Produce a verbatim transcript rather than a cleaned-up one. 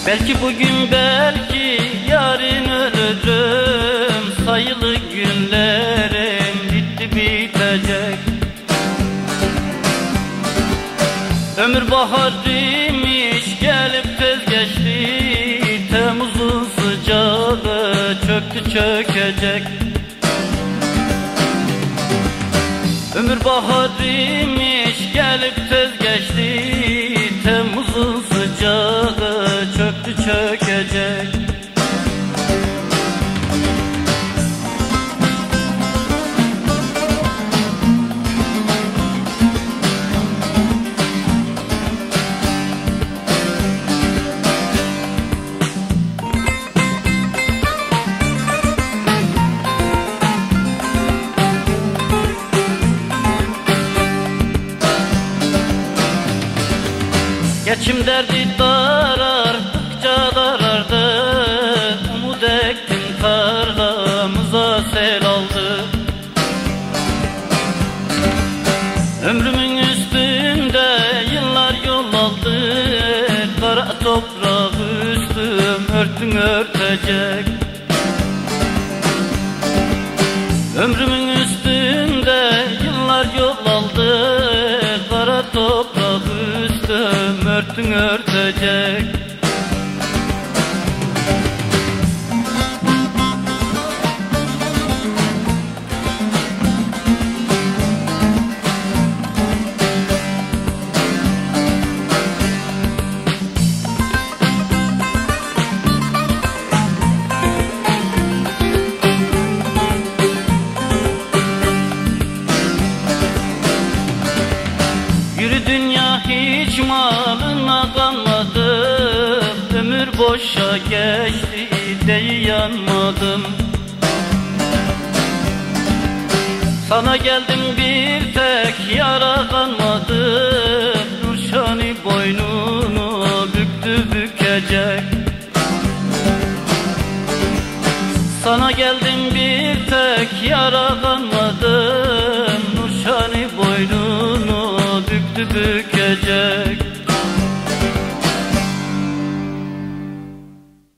Belki bugün belki yarın ölürüm, sayılı günlerim bitti bitecek. Ömür bahar imiş gelip tez geçti, Temmuz'un sıcağı çöktü çökecek. Ömür bahar imiş gelip tez geçti, Temmuz'un sıcağı çöktü çökecek. Geçim derdi darardıkça darardı, umut ektim tarlamıza sel aldı. Ömrümün üstünde yıllar yol aldı, kara toprağı üstüm örtün örtecek. Ömrümün üstünde yıllar yol aldı, kara toprağı üstüm örtün örtecek. Yürü dünya hiç malına kanmadım, ömür boşa geçti diye yanmadım. Sana geldim bir tek yara kanmadım, Nurşani boynunu büktü bükecek. Sana geldim bir tek yara kanmadım, Nurşani boynunu büktü bükecek.